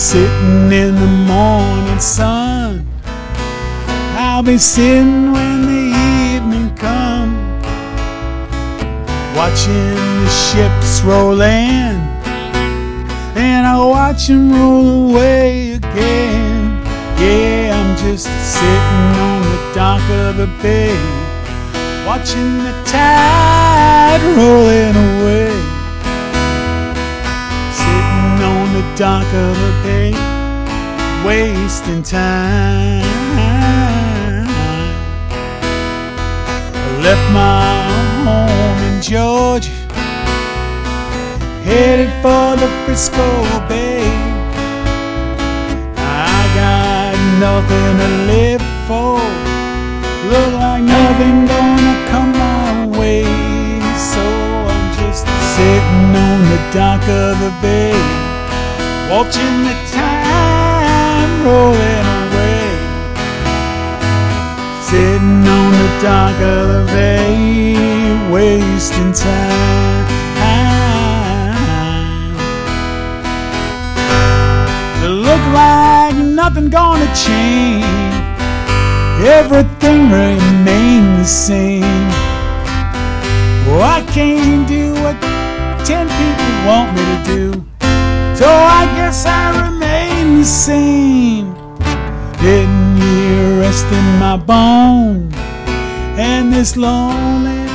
sitting in the morning sun. I'll be sitting when the evening comes, watching the ships roll in, and I'll watch them roll away again. Yeah, I'm just sitting on the dock of the bay, watching the tide rolling away. Sitting on the dock of the bay, wasting time. I left my home in Georgia, headed for the Frisco Bay. I got nothing to live for, look like nothing gonna come my way. So I'm just sitting on the dock of the bay, watching the time rolling away. Sitting on the dock of the bay, wasting time. It look like nothing gonna change, everything remains the same. Oh, I can't do what 10 people want me to do, so I guess I remain the same. Getting here, resting my bones, and this lonely